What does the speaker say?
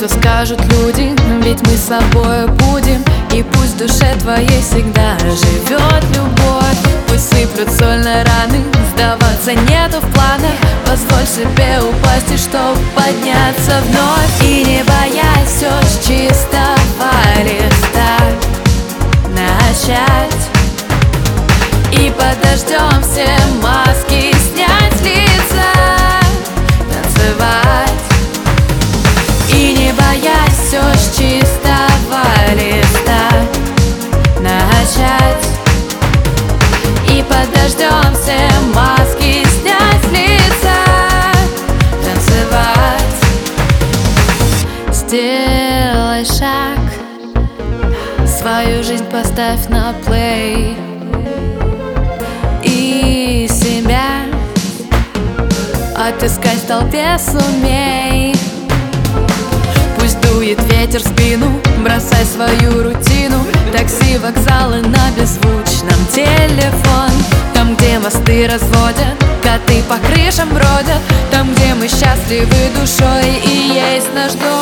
что скажут люди, ведь мы с собой будем. И пусть в душе твоей всегда живет любовь. Пусть сыплют соль на раны, сдаваться нету в планах. Позволь себе упасть, и чтоб подняться вновь. И не боясь все с чистого листа начать. И под дождем все маски снять с лица, танцевать. И не боясь все с чистого листа начать. И под дождем все маски снять с лица, танцевать. Сделай шаг, свою жизнь поставь на плей. И себя отыскать в толпе сумей. Пусть дует ветер в спину, бросай свою рутину. Такси, вокзалы, на беззвучном телефон. Там, где мосты разводят, коты по крышам бродят. Там, где мы счастливы душой и есть наш дом.